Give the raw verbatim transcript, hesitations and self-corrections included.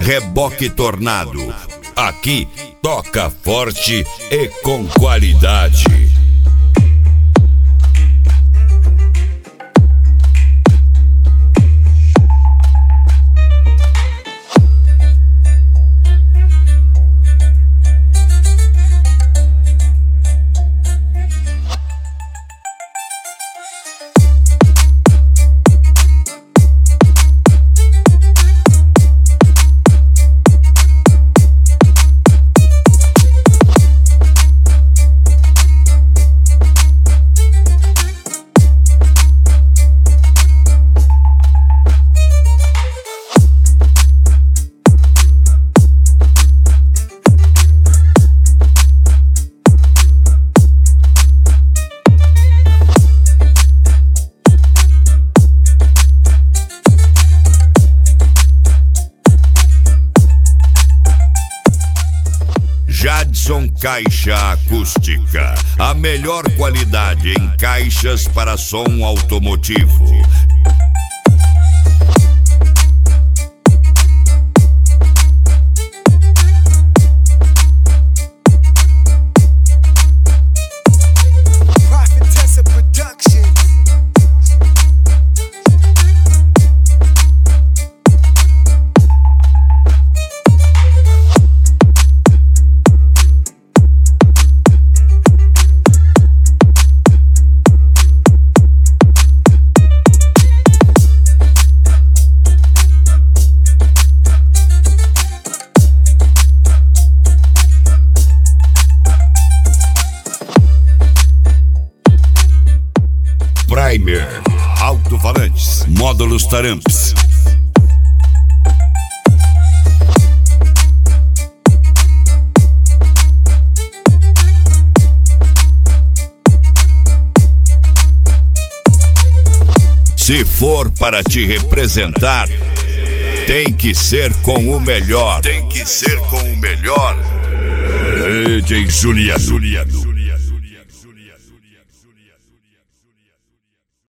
Reboque Tornado. Aqui toca forte e com qualidade. Jadson Caixa Acústica, a melhor qualidade em caixas para som automotivo. Primer, alto-falantes, módulos Taramps. Se for para te representar, tem que ser com o melhor. Tem que ser com o melhor. D J Juliano.